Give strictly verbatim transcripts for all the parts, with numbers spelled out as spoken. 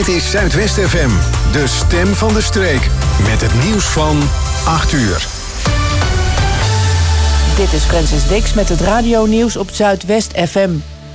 Dit is Zuidwest F M, de stem van de streek. Met het nieuws van acht uur. Dit is Francis Dix met het radionieuws op Zuidwest F M.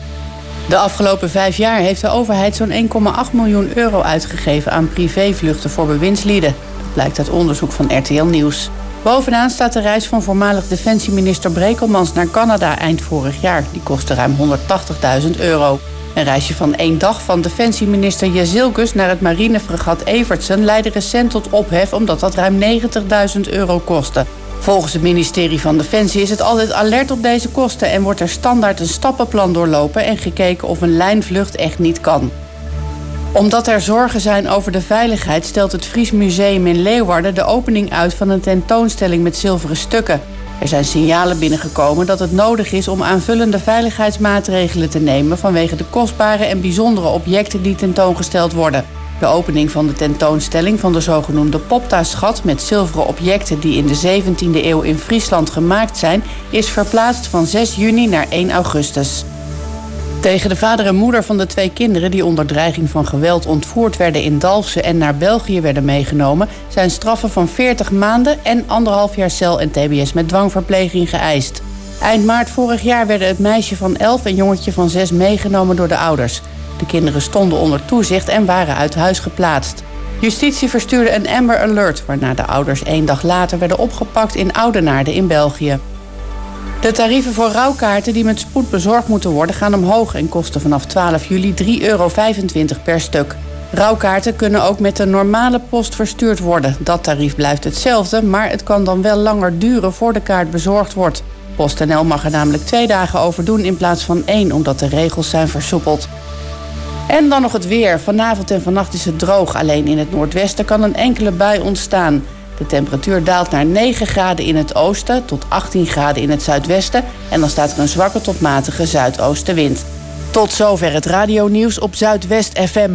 De afgelopen vijf jaar heeft de overheid zo'n één komma acht miljoen euro uitgegeven aan privévluchten voor bewindslieden. Dat blijkt uit onderzoek van R T L Nieuws. Bovenaan staat de reis van voormalig defensieminister Brekelmans naar Canada eind vorig jaar. Die kostte ruim honderdtachtigduizend euro. Een reisje van één dag van defensieminister Jezilgus naar het marinefregat Evertsen leidde recent tot ophef omdat dat ruim negentigduizend euro kostte. Volgens het ministerie van Defensie is het altijd alert op deze kosten en wordt er standaard een stappenplan doorlopen en gekeken of een lijnvlucht echt niet kan. Omdat er zorgen zijn over de veiligheid stelt het Fries Museum in Leeuwarden de opening uit van een tentoonstelling met zilveren stukken. Er zijn signalen binnengekomen dat het nodig is om aanvullende veiligheidsmaatregelen te nemen vanwege de kostbare en bijzondere objecten die tentoongesteld worden. De opening van de tentoonstelling van de zogenoemde Popta-schat met zilveren objecten die in de zeventiende eeuw in Friesland gemaakt zijn, is verplaatst van zes juni naar één augustus. Tegen de vader en moeder van de twee kinderen die onder dreiging van geweld ontvoerd werden in Dalfsen en naar België werden meegenomen, zijn straffen van veertig maanden en anderhalf jaar cel en T B S met dwangverpleging geëist. Eind maart vorig jaar werden het meisje van elf en jongetje van zes meegenomen door de ouders. De kinderen stonden onder toezicht en waren uit huis geplaatst. Justitie verstuurde een Amber Alert, waarna de ouders één dag later werden opgepakt in Oudenaarde in België. De tarieven voor rouwkaarten die met spoed bezorgd moeten worden gaan omhoog en kosten vanaf twaalf juli drie euro vijfentwintig per stuk. Rouwkaarten kunnen ook met de normale post verstuurd worden. Dat tarief blijft hetzelfde, maar het kan dan wel langer duren voor de kaart bezorgd wordt. PostNL mag er namelijk twee dagen over doen in plaats van één, omdat de regels zijn versoepeld. En dan nog het weer. Vanavond en vannacht is het droog. Alleen in het noordwesten kan een enkele bui ontstaan. De temperatuur daalt naar negen graden in het oosten tot achttien graden in het zuidwesten. En dan staat er een zwakke tot matige zuidoostenwind. Tot zover het radionieuws op Zuidwest F M.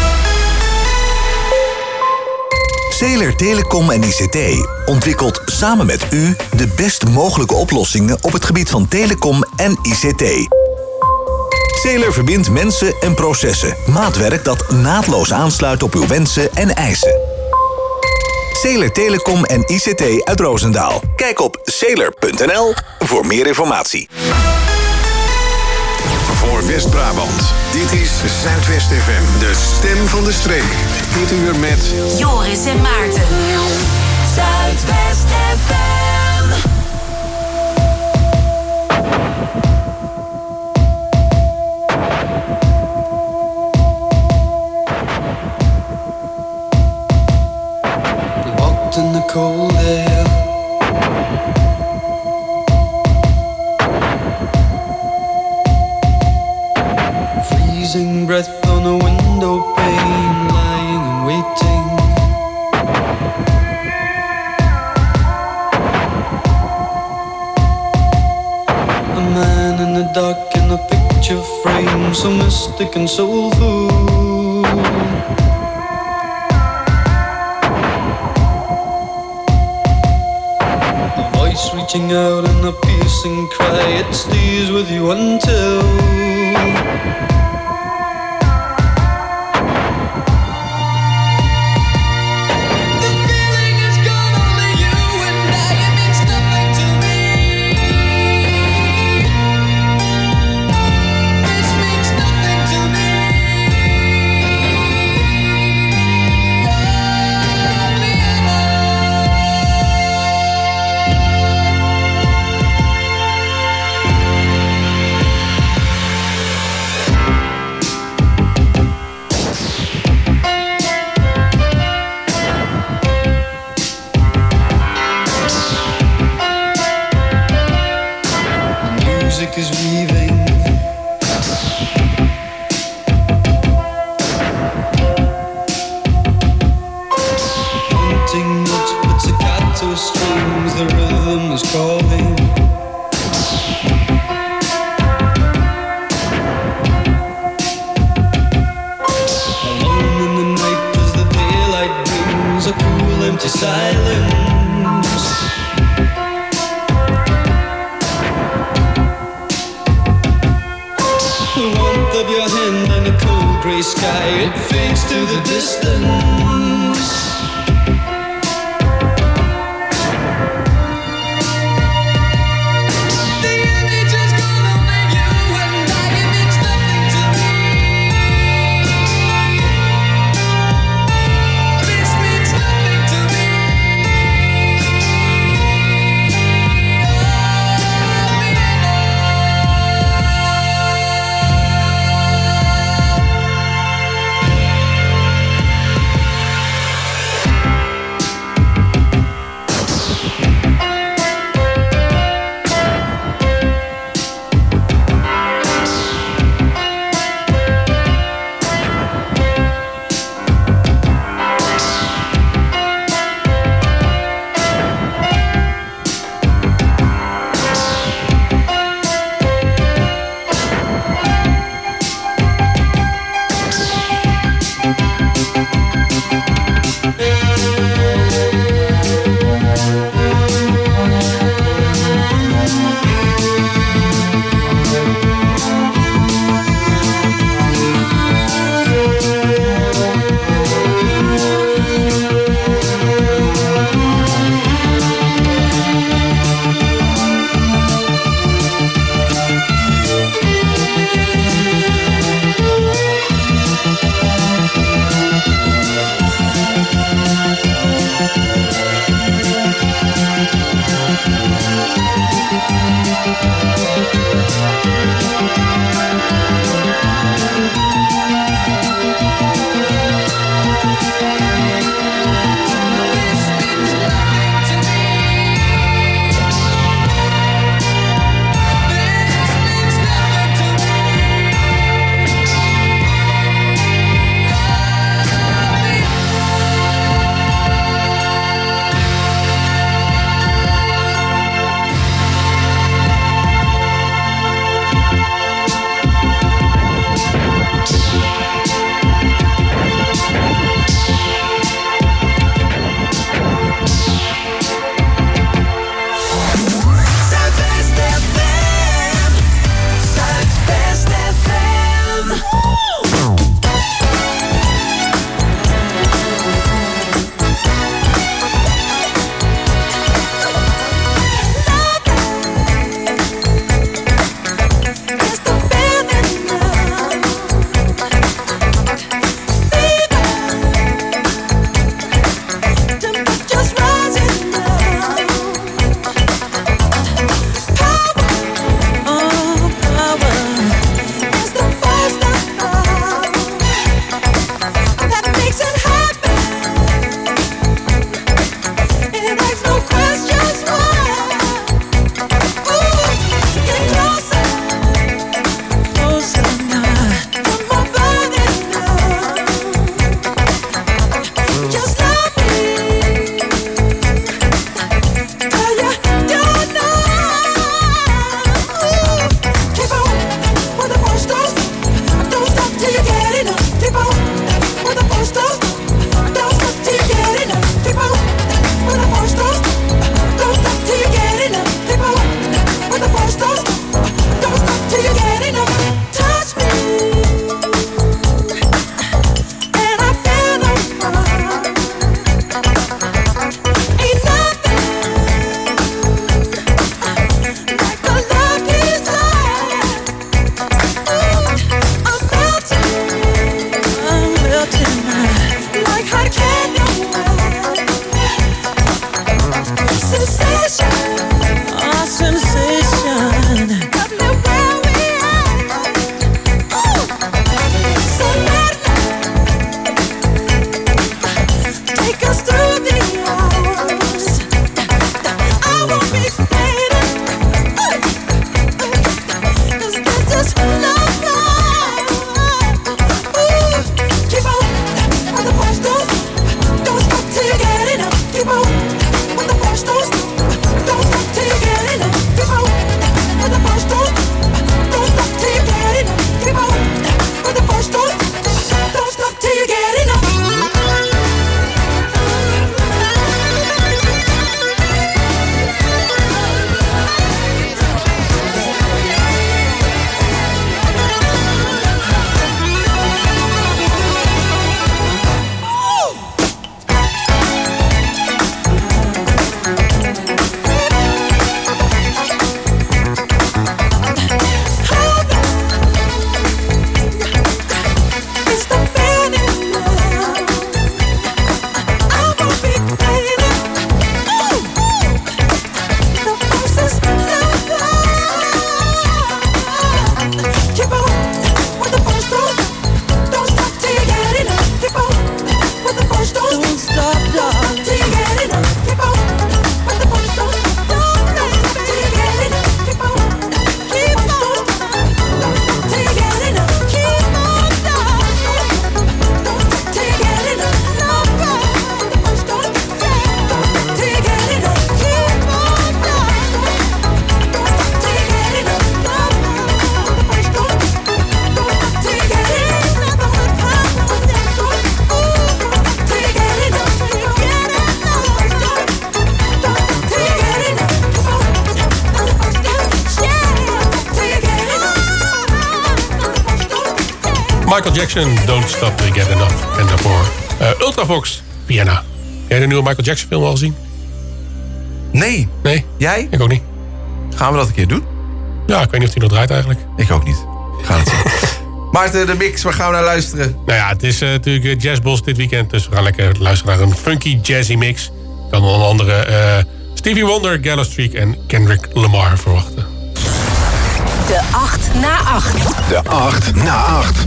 Zeeler Telecom en I C T ontwikkelt samen met u de best mogelijke oplossingen op het gebied van telecom en I C T. Zeeler verbindt mensen en processen. Maatwerk dat naadloos aansluit op uw wensen en eisen. Zeeler Telecom en I C T uit Roosendaal. Kijk op zeeler punt n l voor meer informatie. Voor West-Brabant, dit is Zuidwest F M, de stem van de streek. Dit uur met Joris en Maarten. Zuidwest F M. In the cold air, freezing breath on a window pane, lying and waiting. A man in the dark in a picture frame, so mystic and soulful. Reaching out in a piercing cry, it stays with you until the feeling is gone, only you and I, it means nothing to me. This means nothing to me. Is weaving, haunting notes, pizzicato strings, the rhythm is calling. Alone in the night as the daylight brings a cool empty silence. sky, it fades to the distance. Michael Jackson, Don't Stop Till You Get Enough. En daarvoor uh, Ultravox, Vienna. Heb jij de nieuwe Michael Jackson film al gezien? Nee. Nee? Jij? Ik ook niet. Gaan we dat een keer doen? Ja, ik weet niet of die nog draait eigenlijk. Ik ook niet. Ga het zien. Maarten, de mix, waar gaan we naar luisteren? Nou ja, het is uh, natuurlijk Jazzbos dit weekend. Dus we gaan lekker luisteren naar een funky jazzy mix. Ik kan onder andere uh, Stevie Wonder, Gallo Street en Kendrick Lamar verwachten. De acht na acht. De acht na acht.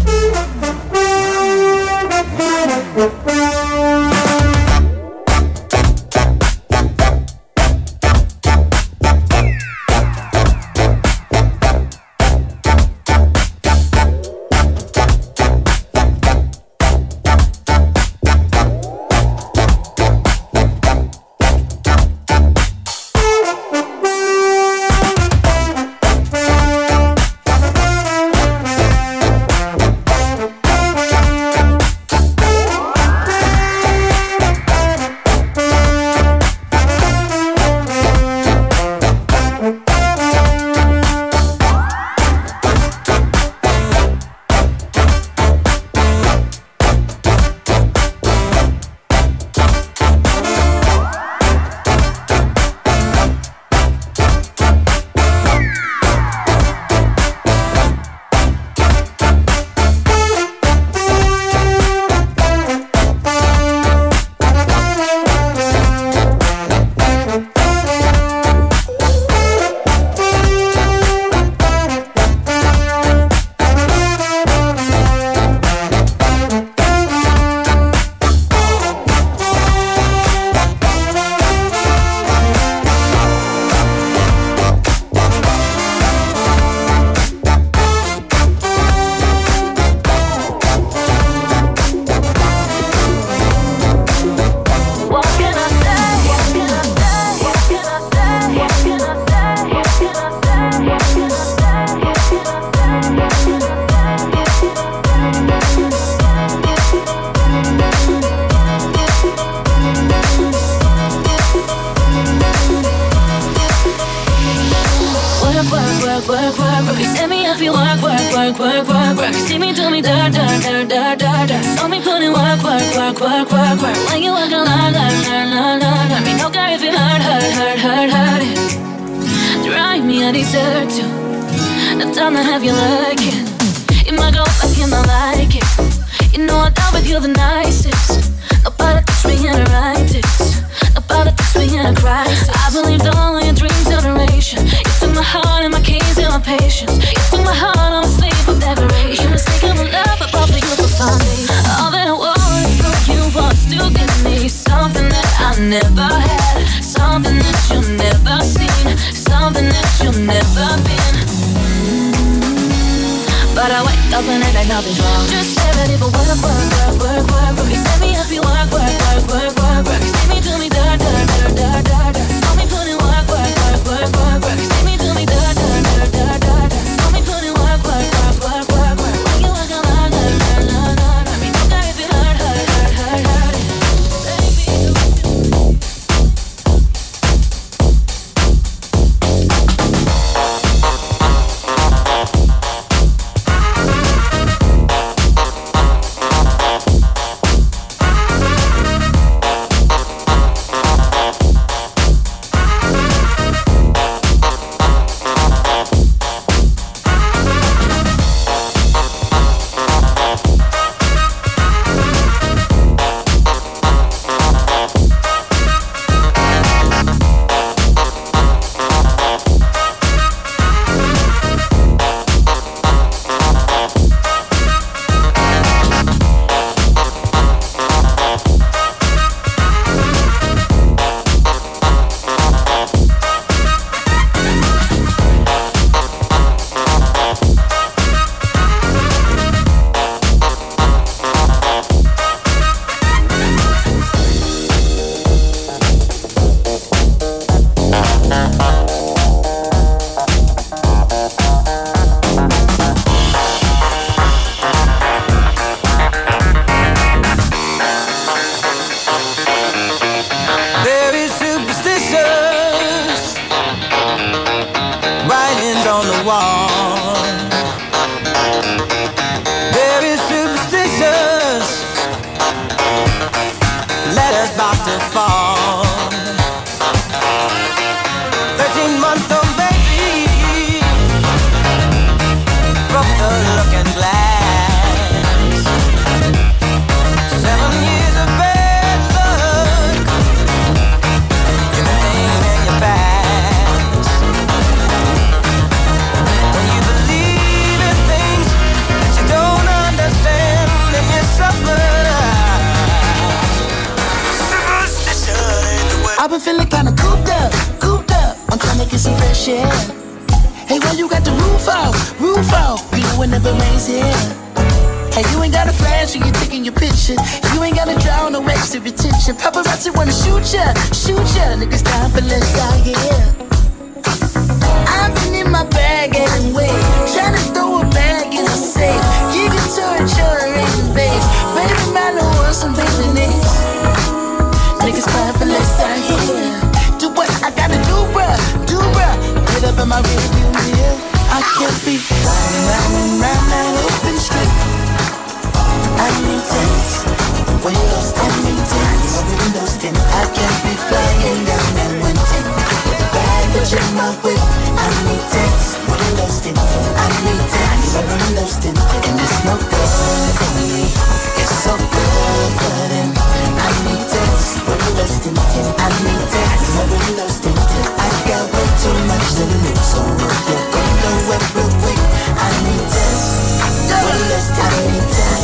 yeah. Hey, why you got the roof out, roof out? You know it never rains here. Hey, you ain't got a flash when you're taking your picture. You ain't gotta draw no extra attention. Paparazzi wanna shoot ya, shoot ya. Niggas time for less out here. I've been in my bag anyway, trying to throw a bag in the safe. Give it to a jury base. Baby, man, I want some baby names. Niggas time for less out here. Do what I gotta do, bruh, do bruh. Get up in my rearview mirror. I can't be riding round and round that open street. I need tents, windows tint, tents, windows tint. I can't be flying down that one ten. With a baggage in my whip. I need tents, windows tint. I need tents, windows tint. And it's no good for me. It's so good for them. I need tents, windows tint. I need tents, windows tint. I got way too much to lose, so we're gonna go up real quick. I need tents, windows tint. I need tents.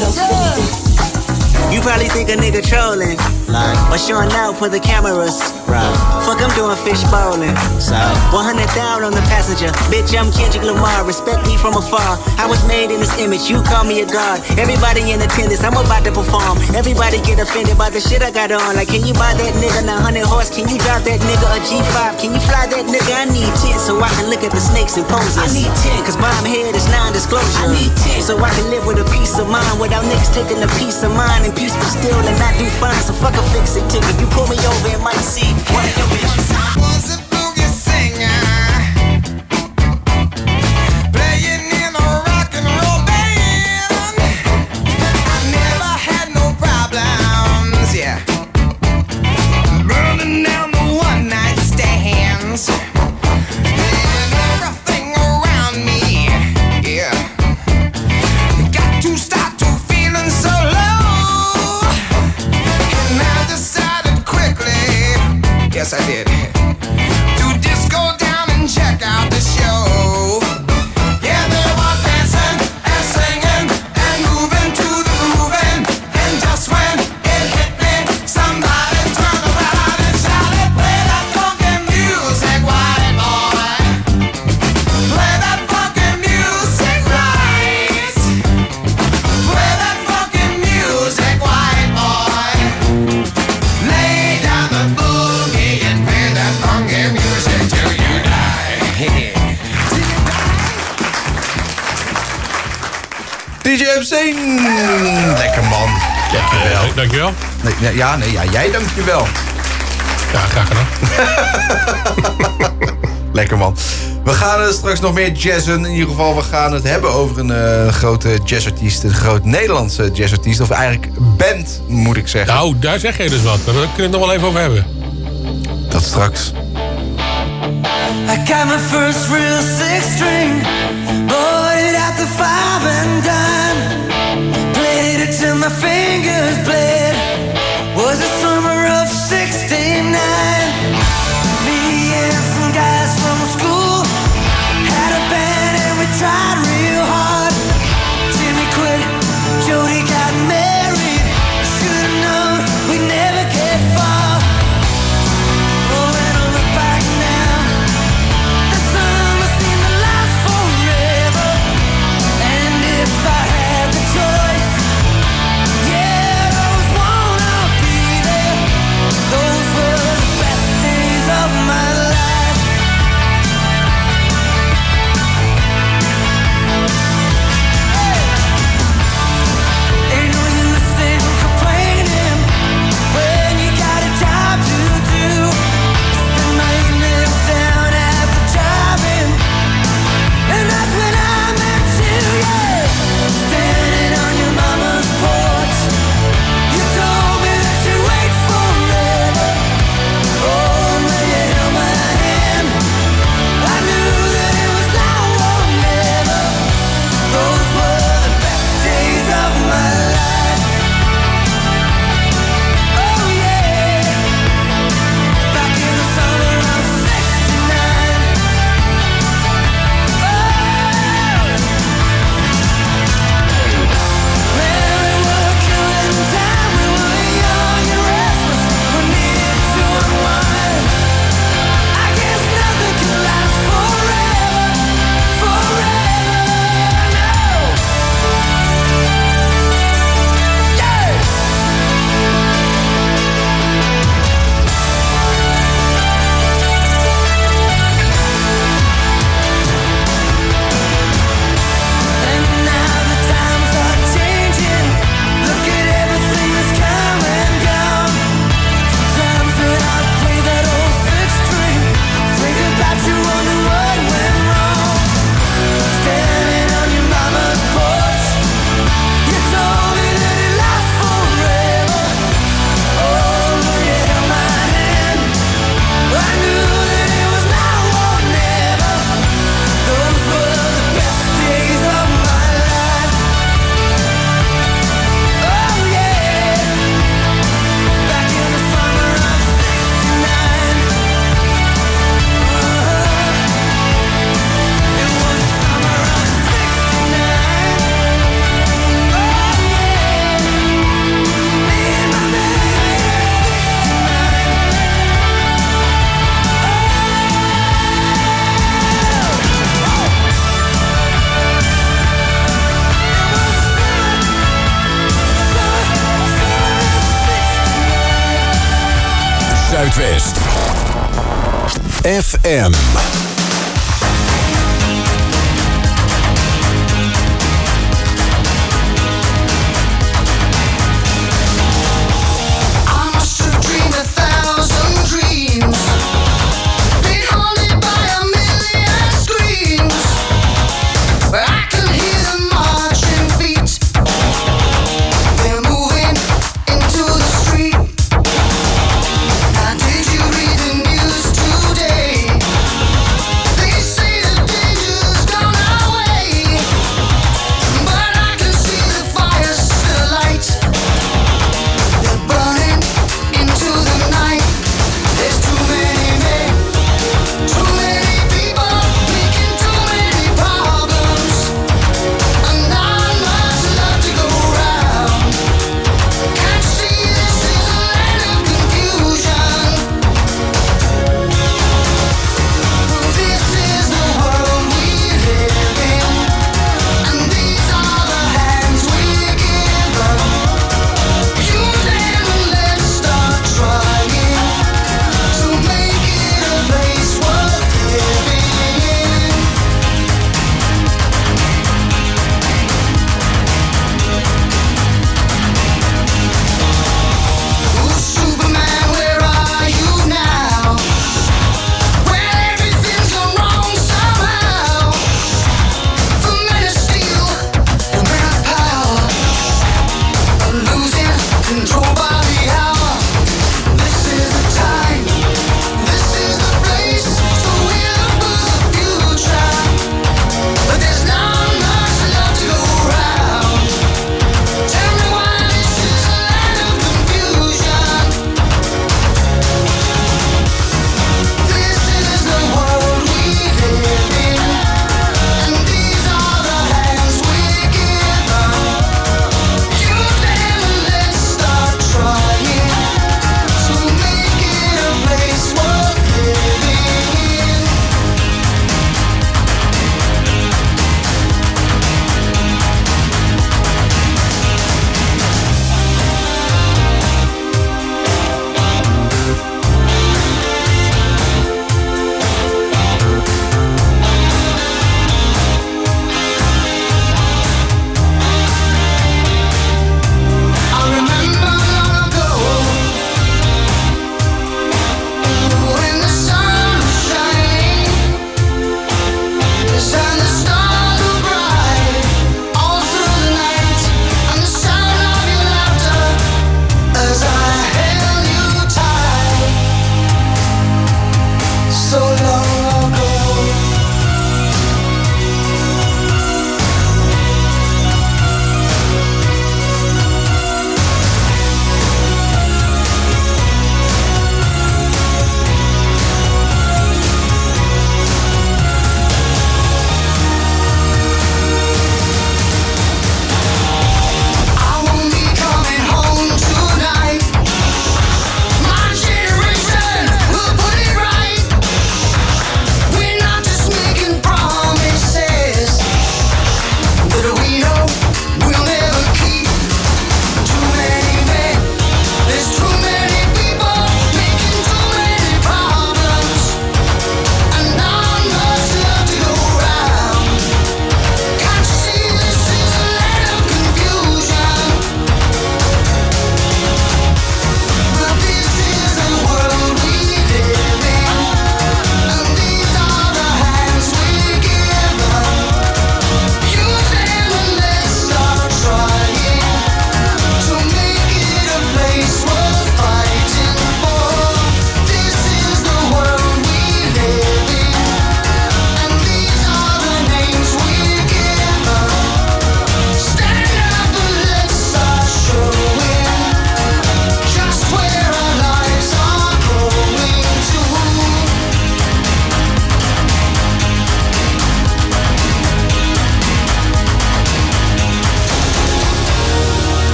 You probably think a nigga trolling, like, or showing out for the cameras, right? Fuck, I'm doing fish bowling, so one hundred down on the passenger. Bitch, I'm Kendrick Lamar, respect me from afar. I was made in this image, you call me a god. Everybody in attendance, I'm about to perform. Everybody get offended by the shit I got on. Like, can you buy that nigga nine hundred horse? Can you drive that nigga a G five? Can you fly that nigga? I need ten so I can look at the snakes and poses. I need ten, cause bomb head is non-disclosure. I need ten so I can live with a peace of mind without niggas taking a piece of mine and peace be still and not do fine. So fuck a fix-it ticket. You pull me over and might see one of your bitches. I was a boogie singer, playing in a rock and roll band. I never had no problems, yeah, burning down the one-night stands and everything around me, yeah. Got to start to feeling so low, and I decided quickly, yes I did, to just go down and check out the show. Yeah, they were dancing and singing and moving to the grooving, and just when it hit me, somebody turned around and shouted, play that funky music, white boy. Play that funky music right. Play that funky music, white boy. Lay down the boogie and play that funky music till you die. Till you die. D J Hussein. Lekker man. Dankjewel. Uh, dankjewel. Nee, ja, ja, nee, ja, jij dankjewel. Ja, graag gedaan. Lekker man. We gaan uh, straks nog meer jazzen. In ieder geval, we gaan het hebben over een uh, grote jazzartiest. Een groot Nederlandse jazzartiest. Of eigenlijk band, moet ik zeggen. Nou, daar zeg je dus wat. Daar kunnen we het nog wel even over hebben. Dat straks. I got my first real six string, bought it at the five and dime, played it till my fingers bled. Was the summer of sixty-nine. Me and some guys from school had a band and we tried real hard. Jimmy quit, Jody got married. Should've known we'd never get far. Oh, when I look back now, the summer seemed to last forever. And if I had the choice, Zuidwest. F M. Did you read the news today?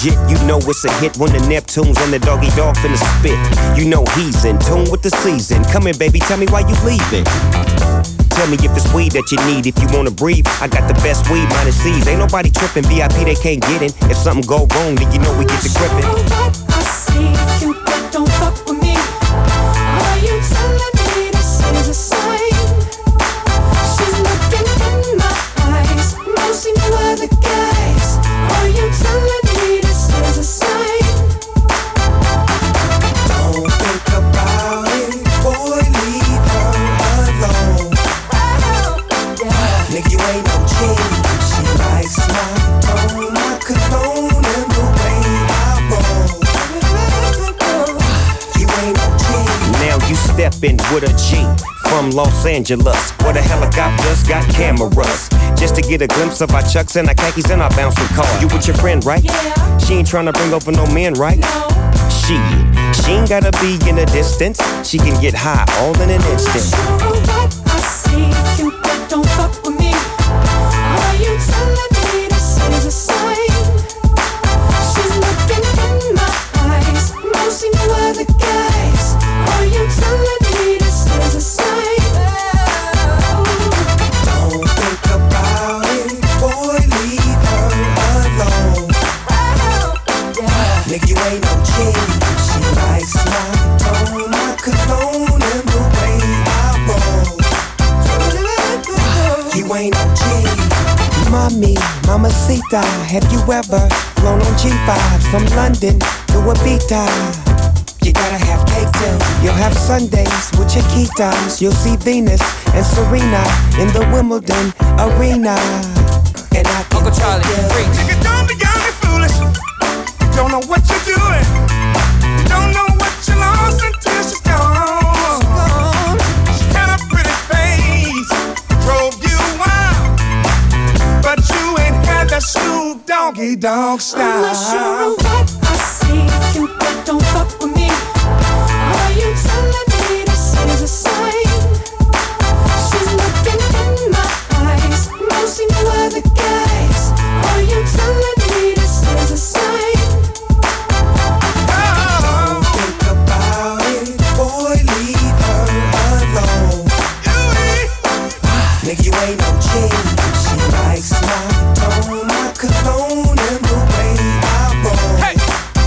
legit. You know it's a hit when the Neptunes and the doggy dog finna spit. You know he's in tune with the season. Come here, baby, tell me why you leaving. Tell me if it's weed that you need. If you wanna breathe, I got the best weed, minus C's. Ain't nobody tripping, V I P they can't get in. If something go wrong, then you know we get to gripping. I see you, but don't fuck with me. Are you telling me this is a sign? She's looking in my eyes, mostly no other guys. Are you telling me this is a sign? Don't think about it, boy, leave her alone. Nigga, you ain't no king. She likes my tone, my cologne, and the way I roll. You ain't no king. Now you steppin' with a G from Los Angeles, where the helicopters got cameras, just to get a glimpse of our chucks and our khakis and our bouncing car. You with your friend, right? Yeah. She ain't tryna bring over no men, right? No. She, she ain't gotta be in the distance. She can get high all in an instant. I'm not sure what I see you, but don't fuck with me. Are you telling me this is a sign? She's looking in my eyes, mostly no other guys. Are you telling me this is a sign? Don't think about it, boy, leave her alone. Nigga, you ain't no king. She likes my tone, my cologne, and the way I roll. You ain't no king. Mommy, mamacita, have you ever flown on G fives from London to Ibiza? You gotta have cake too. You'll have Sundays with Chiquitas. You'll see Venus and Serena in the Wimbledon arena. And I can Uncle Charlie, freak. Nigga, don't be young and foolish. You don't know what you're doing. You don't know what you lost until she's gone. She had a pretty face, drove you wild, but you ain't had that Snoop Doggy Dogg style. I'm not sure what I see you, but don't fuck with me. Are you telling me this is a sign? She's looking in my eyes, mostly no other guys. Are you telling me this is a sign? Don't think about it, boy, leave her alone. Nigga, you ain't no king. She likes my tone, my cologne, and the way I roll. Hey.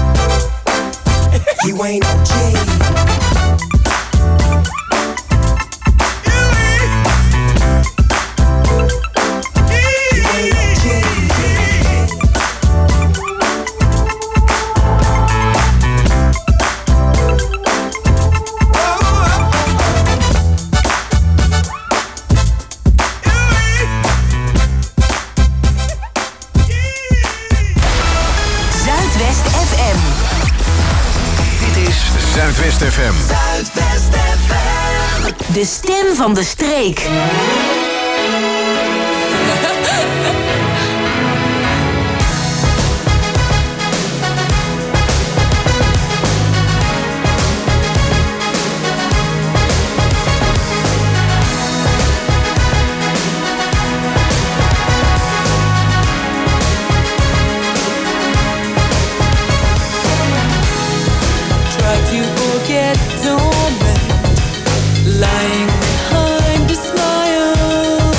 You ain't no king. Zuidwest F M. Dit is Zuidwest F M. Zuidwest F M. De stem van de streek. Try to forget torment, lying behind a smile.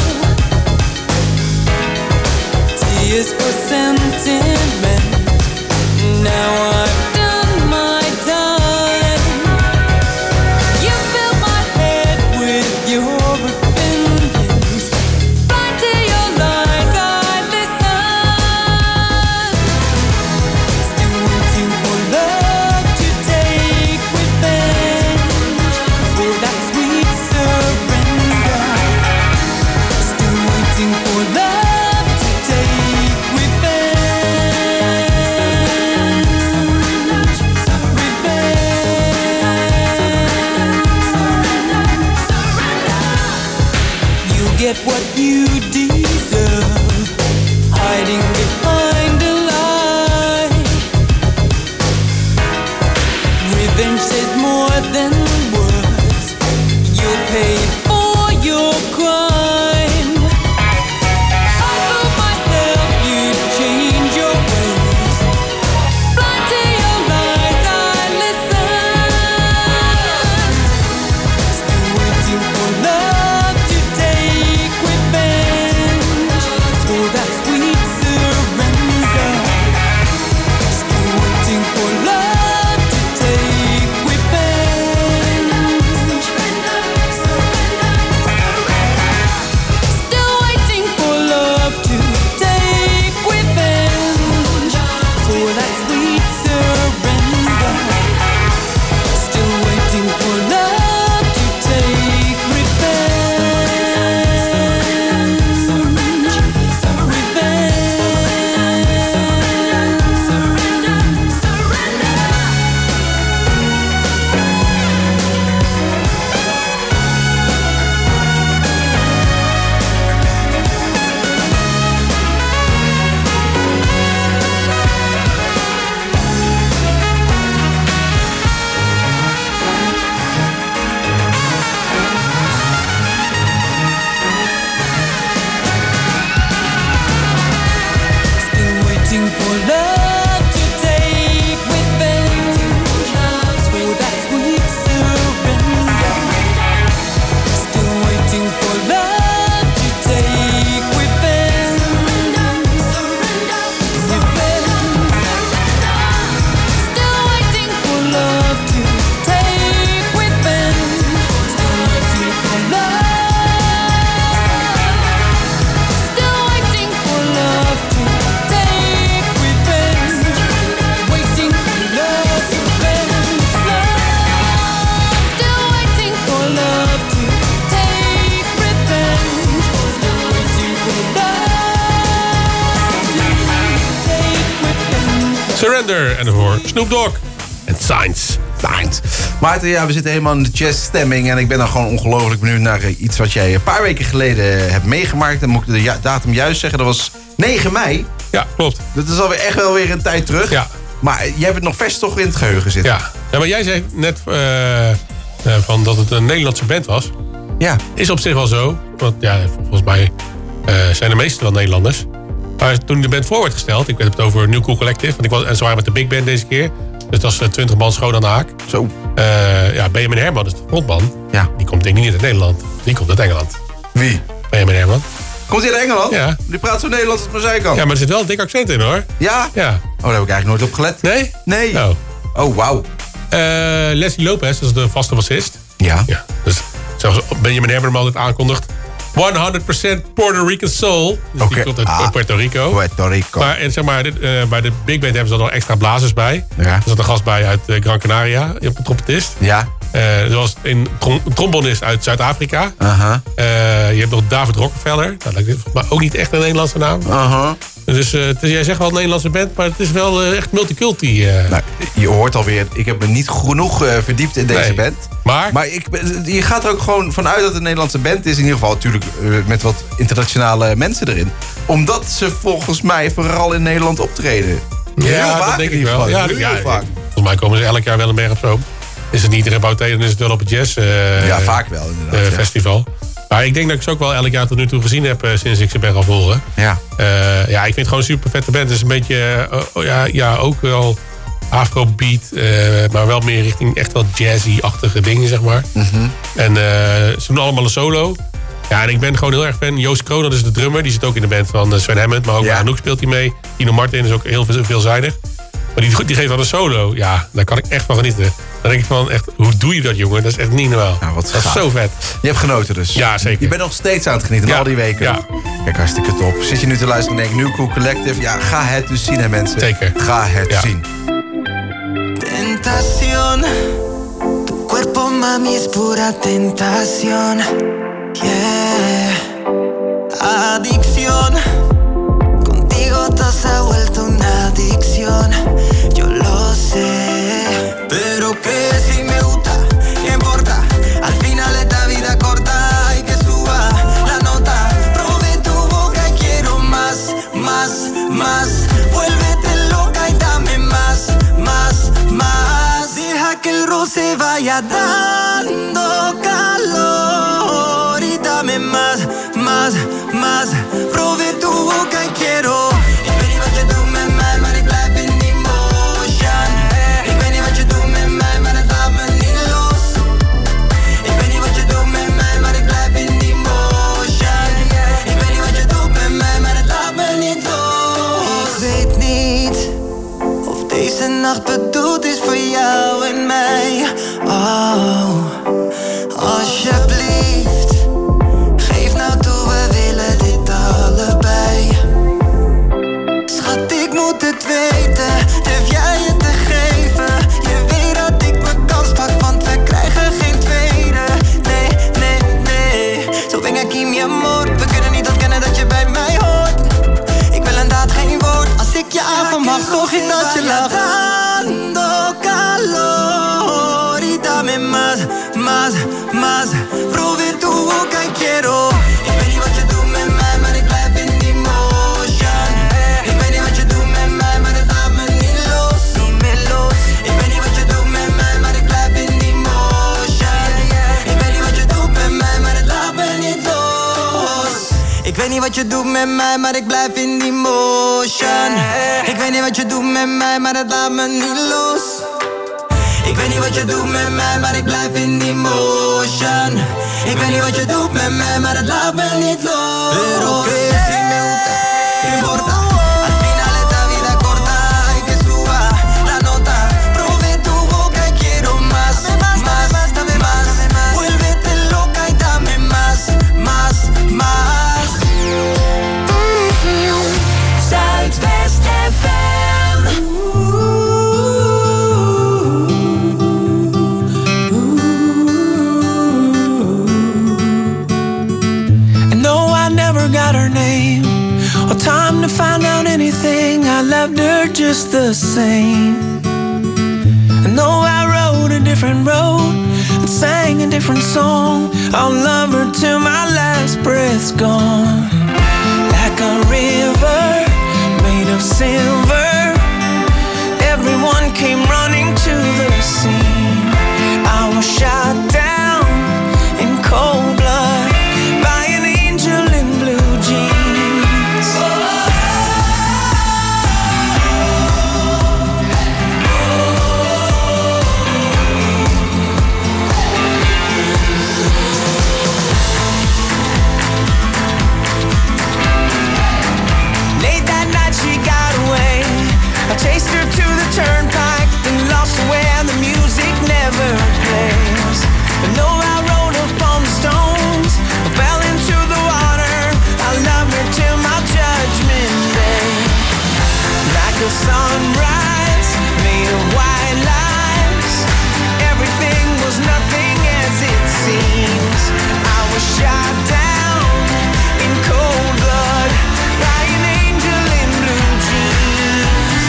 Tears for sentiment. Now I've done my time. You fill my head with your opinions. Blind to your lies, I listen. Still waiting for love to take revenge for that sweet surrender. Still waiting for love to take revenge. Revenge. You get what you deserve, hiding behind a lie. Revenge says more than words. You'll pay for your crime. I told myself you'd change your ways. Surrender. En daarvoor Snoop Dogg en Science. Science. Maarten, ja, we zitten helemaal in de jazzstemming. En ik ben dan gewoon ongelooflijk benieuwd naar uh, iets wat jij een paar weken geleden hebt meegemaakt. Dan moet ik de ja- datum juist zeggen. Dat was negen mei. Ja, klopt. Dat is alweer echt wel weer een tijd terug. Ja. Maar jij hebt het nog vast toch in het geheugen zitten. Ja, ja maar jij zei net uh, uh, van dat het een Nederlandse band was. Ja. Is op zich wel zo. Want ja, volgens mij uh, zijn de meesten wel Nederlanders. Maar toen de band voor werd gesteld, ik heb het over New Cool Collective. Want ik was, en ze waren met de big band deze keer. Dus dat was twintig man schoon aan de haak. Zo. Uh, ja, Benjamin Herman is de frontman. Ja. Die komt denk ik niet uit Nederland. Die komt uit Engeland. Wie? Benjamin Herman. Komt hij uit Engeland? Ja. Die praat zo Nederlands als maar zij kan. Ja, maar er zit wel een dik accent in hoor. Ja? Ja. Oh, daar heb ik eigenlijk nooit op gelet. Nee? Nee. Oh, oh wauw. Uh, Leslie Lopez, dat is de vaste bassist. Ja. Ja. Dus zoals Benjamin Herman hem altijd aankondigt. honderd procent Puerto Rican soul. Dus okay. die komt uit ah, Puerto Rico. Puerto Rico. Maar, en zeg maar dit, uh, bij de big band hebben ze dan nog extra blazers bij. Ja. Er zat een gast bij uit uh, Gran Canaria, op de trompetist. Ja. Uh, er was een trom- trombonist uit Zuid-Afrika. Uh-huh. Uh, je hebt nog David Rockefeller. Dat lijkt maar ook niet echt een Nederlandse naam. Uh-huh. Dus uh, het is, jij zegt wel een Nederlandse band, maar het is wel uh, echt multiculti. Uh. Nou, je hoort alweer, ik heb me niet genoeg uh, verdiept in deze nee. band. Maar? Maar ik, je gaat er ook gewoon vanuit dat het een Nederlandse band is. In ieder geval natuurlijk uh, met wat internationale mensen erin. Omdat ze volgens mij vooral in Nederland optreden. Ja, heel vaak dat denk in ik ieder wel. geval. Ja, heel ja, vaak. Volgens mij komen ze elk jaar wel een berg op zoom. Is het niet in Rebouté, dan is het wel op het jazz uh, Ja, vaak wel inderdaad. uh, ja. festival. Maar ik denk dat ik ze ook wel elk jaar tot nu toe gezien heb uh, sinds ik ze ben gaan volgen. Ja. Uh, ja, ik vind het gewoon een super vette band. Het is een beetje, uh, oh, ja, ja, ook wel afrobeat, uh, maar wel meer richting echt wel jazzy-achtige dingen, zeg maar. Mm-hmm. En uh, ze doen allemaal een solo. Ja, en ik ben gewoon heel erg fan. Joost Kroon, dat is de drummer. Die zit ook in de band van Sven Hammond, maar ook ja. bij Anouk speelt hij mee. Tino Martin is ook heel veel, veelzijdig. Maar die, die geeft dan een solo. Ja, daar kan ik echt van genieten. Dan denk ik van, echt, hoe doe je dat, jongen? Dat is echt niet normaal. Nou, wat dat is gaaf. zo vet. Je hebt genoten dus. Ja, zeker. Je bent nog steeds aan het genieten, ja. al die weken. Ja. Kijk, hartstikke top. Zit je nu te luisteren en denk New Cool Collective? Ja, ga het dus zien, hè, mensen. Zeker. Ga het ja. zien. Tentación, tu cuerpo, mami, es pura tentación. Yeah. Adicción, contigo todo se ha vuelto una adicción. Yo lo sé, pero que si me gusta, ¿qué importa? Al final esta vida corta y que suba la nota. Probé tu boca y quiero más, más, más. Vuélvete loca y dame más, más, más. Deja que el roce vaya dando calor y dame más, más, más. Probé tu boca y quiero. Ik weet niet wat je doet met mij, maar ik blijf in die motion. Ik weet niet wat je doet met mij, maar het laat me niet los. Ik weet niet wat je doet met mij, maar ik blijf in die motion. Ik weet niet wat je doet met mij, maar het laat me niet los. Ik weet niet of deze nacht bedoeld is voor jou en mij. Oh, alsjeblieft, geef nou toe, we willen dit allebei. Schat, ik moet het weten, durf jij het te geven? Je weet dat ik mijn kans pak, want we krijgen geen tweede. Nee, nee, nee, zo ven aquí mi amor. We kunnen niet ontkennen dat je bij mij hoort. Ik wil een daad, geen woord. Als ik je avond mag, zorg ik dat je lacht. Dando calor y dame más, más, más. Probé tu boca y quiero. Ik weet niet wat je doet met mij, maar ik blijf in die motion. Ik weet niet wat je doet met mij, maar het laat me niet los. Niet meer los. Ik weet niet wat je doet met mij, maar ik blijf in die motion. Ik weet niet wat je doet met mij, maar het laat me niet los. Ik weet niet wat je doet met mij, maar ik blijf in die motion. Ik weet niet wat je doet met mij, maar het laat me niet los. Ik weet niet wat je doet met mij, maar ik blijf in die motion. Ik weet niet wat je doet met mij, maar het laat me niet los. Pero que si me gusta, ¿qué importa? Al final esta vida corta y que suba la nota. Probé tu boca y quiero más, más, dame más. Vuélvete loca y dame más, más, más. Zuidwest F M. time to find out anything. I loved her just the same. And though I rode a different road and sang a different song, I'll love her till my last breath's gone. Like a river made of silver, everyone came running to the scene. I was shot down in cold blood by an angel in blue jeans. Late that night she got away. I chased her to the turnpike and lost her where the music never plays. And though I rolled up on the stones, I fell into the water. I love her till my judgment day. Like a sunrise made of white lies, everything was nothing as it seems. I was shot down in cold blood by an angel in blue jeans.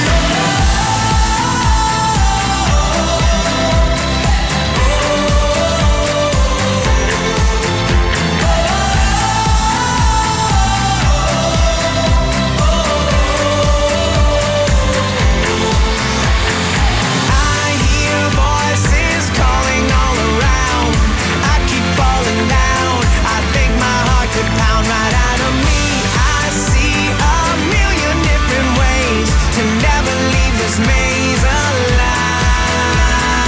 I hear voices calling all around. I keep falling down. I think my heart could pound right out of me. I see a million different ways to never leave this maze alive.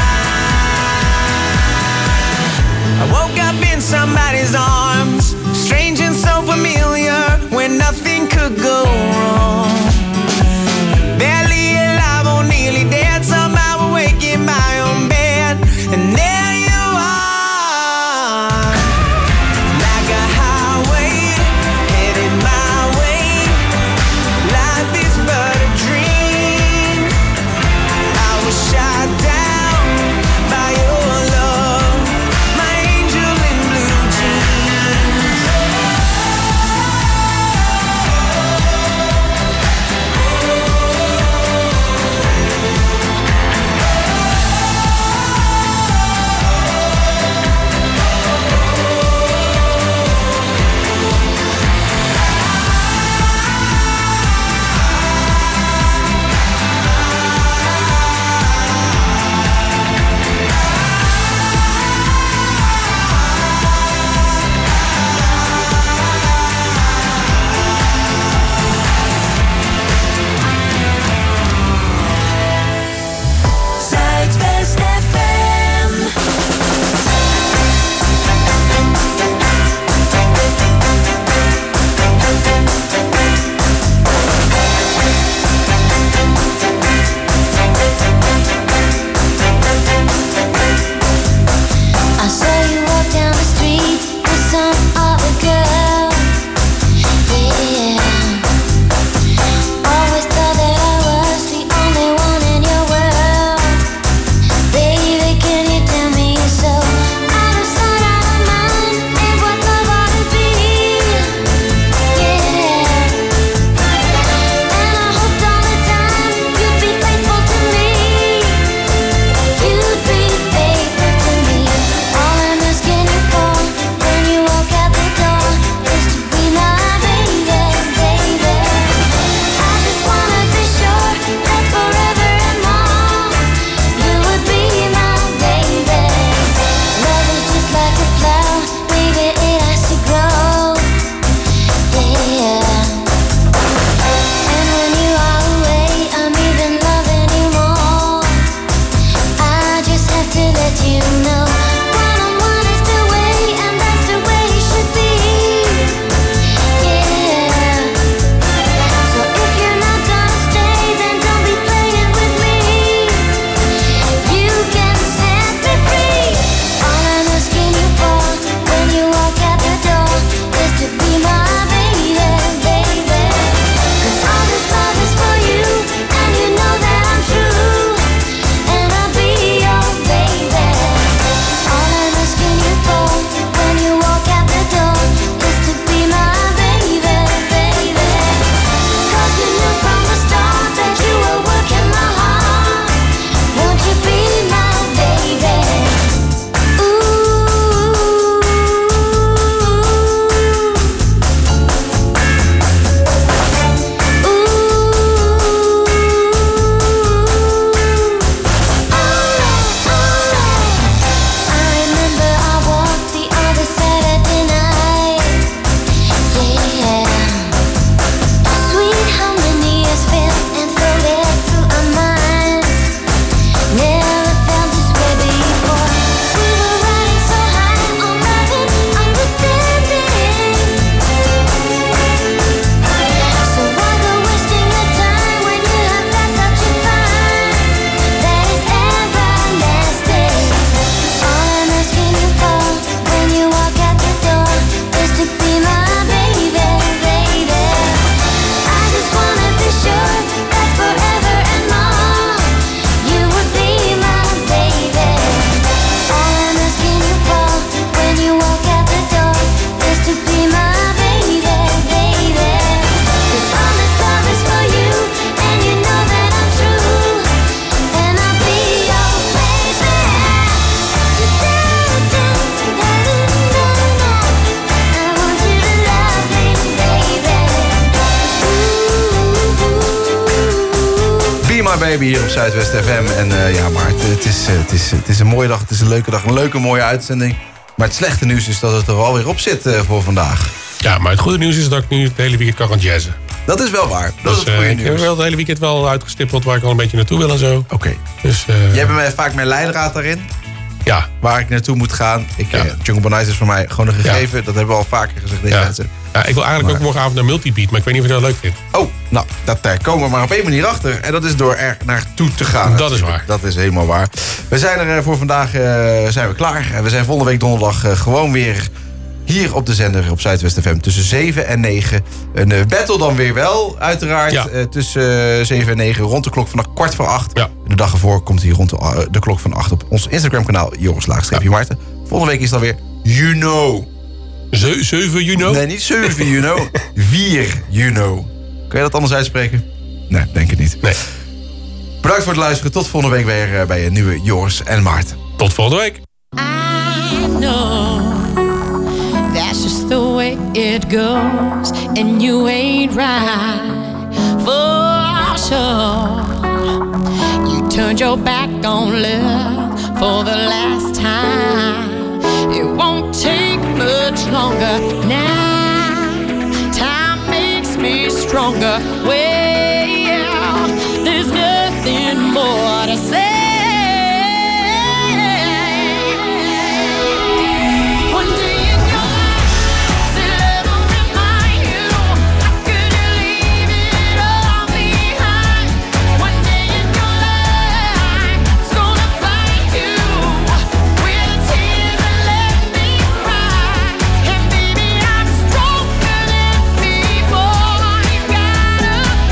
I woke up in somebody's arms, strange and so familiar, where nothing could go wrong. Barely alive or nearly dead, somehow awake in my own bed, and there you are. Like a highway, headed my way. Life is but a dream. I was shot down by your love, my angel in blue jeans. My Baby hier op Zuidwest F M. En uh, ja, maar het, het, is, het, is, het is een mooie dag, het is een leuke dag, een leuke mooie uitzending. Maar het slechte nieuws is dat het er alweer op zit uh, voor vandaag. Ja, maar het goede nieuws is dat ik nu het hele weekend kan gaan jazzen. Dat is wel waar. Dat dus, is het goede uh, nieuws. Ik heb wel het hele weekend wel uitgestippeld waar ik al een beetje naartoe wil en zo. Oké. Okay. Dus, uh, Jij bent mij vaak mijn leidraad daarin. Ja. Waar ik naartoe moet gaan. Ik, ja. uh, Jungle Bonite is voor mij gewoon een gegeven. Ja. Dat hebben we al vaker gezegd deze ja. mensen. Ja, ik wil eigenlijk maar, ook morgenavond naar Multibeat, maar ik weet niet of je dat leuk vindt. Oh, nou, dat, daar komen we maar op één manier achter. En dat is door er naartoe te gaan. Dat natuurlijk. is waar. Dat is helemaal waar. We zijn er voor vandaag uh, zijn we klaar. En we zijn volgende week donderdag uh, gewoon weer hier op de zender op Zuidwest F M tussen zeven en negen. Een uh, battle dan weer wel, uiteraard. Ja. Uh, tussen uh, zeven en negen, rond de klok van kwart voor acht. Ja. De dag ervoor komt hij rond de, uh, de klok van acht op ons Instagram kanaal. Joris Laagstreepje ja. Maarten. Volgende week is het dan weer You Know. zeven juni? Nee, niet zeven juni. vier juni. Kun je dat anders uitspreken? Nee, denk ik niet. Nee. Bedankt voor het luisteren. Tot volgende week weer uh, bij een nieuwe Joris en Maarten. Tot volgende week. I know that's just the way it goes, and you ain't right for sure. You turned your back on love for the last time. It won't take much longer now. Time makes me stronger. Well, there's nothing more to say. Gotta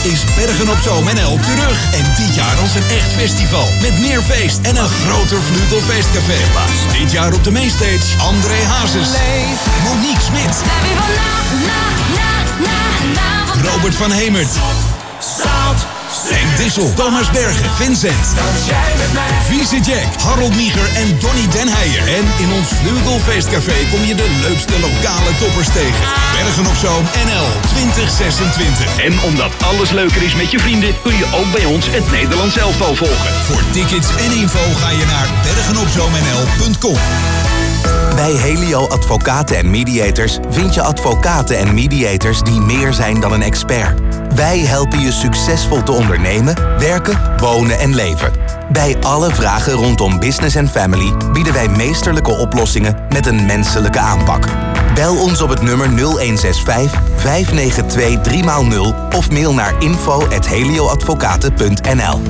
is Bergen op Zoom N L terug. En dit jaar als een echt festival. Met meer feest en een groter Vlugelfeestcafé. Dit jaar op de mainstage André Hazes, Monique Smit, Robert van Hemert, Henk Dissel, Thomas Bergen, Vincent, Vieze Jack, Harold Mieger en Donny Den Heijer. En in ons Vlugelfeestcafé kom je de leukste lokale toppers tegen. Bergen op Zoom N L twintig zesentwintig. En omdat alles leuker is met je vrienden, kun je ook bij ons het Nederlands elftal volgen. Voor tickets en info ga je naar bergenopzoomnl punt com. Bij Helio Advocaten en Mediators vind je advocaten en mediators die meer zijn dan een expert. Wij helpen je succesvol te ondernemen, werken, wonen en leven. Bij alle vragen rondom business en family bieden wij meesterlijke oplossingen met een menselijke aanpak. Bel ons op het nummer nul een zes vijf, vijf negen twee, drie nul of mail naar info at helioadvocaten punt n l.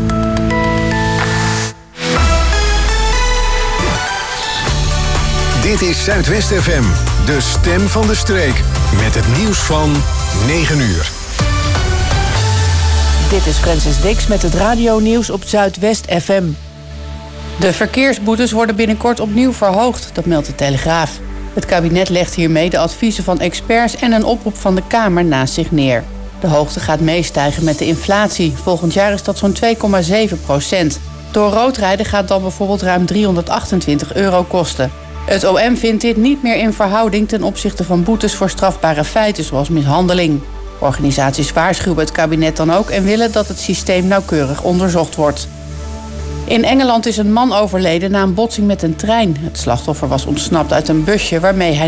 Dit is Zuidwest F M, de stem van de streek. Met het nieuws van negen uur. Dit is Francis Dix met het radionieuws op Zuidwest F M. De verkeersboetes worden binnenkort opnieuw verhoogd, dat meldt de Telegraaf. Het kabinet legt hiermee de adviezen van experts en een oproep van de Kamer naast zich neer. De hoogte gaat meestijgen met de inflatie. Volgend jaar is dat zo'n twee komma zeven procent. Door roodrijden gaat dan bijvoorbeeld ruim driehonderdachtentwintig euro kosten. Het O M vindt dit niet meer in verhouding ten opzichte van boetes voor strafbare feiten zoals mishandeling. Organisaties waarschuwen het kabinet dan ook en willen dat het systeem nauwkeurig onderzocht wordt. In Engeland is een man overleden na een botsing met een trein. Het slachtoffer was ontsnapt uit een busje waarmee hij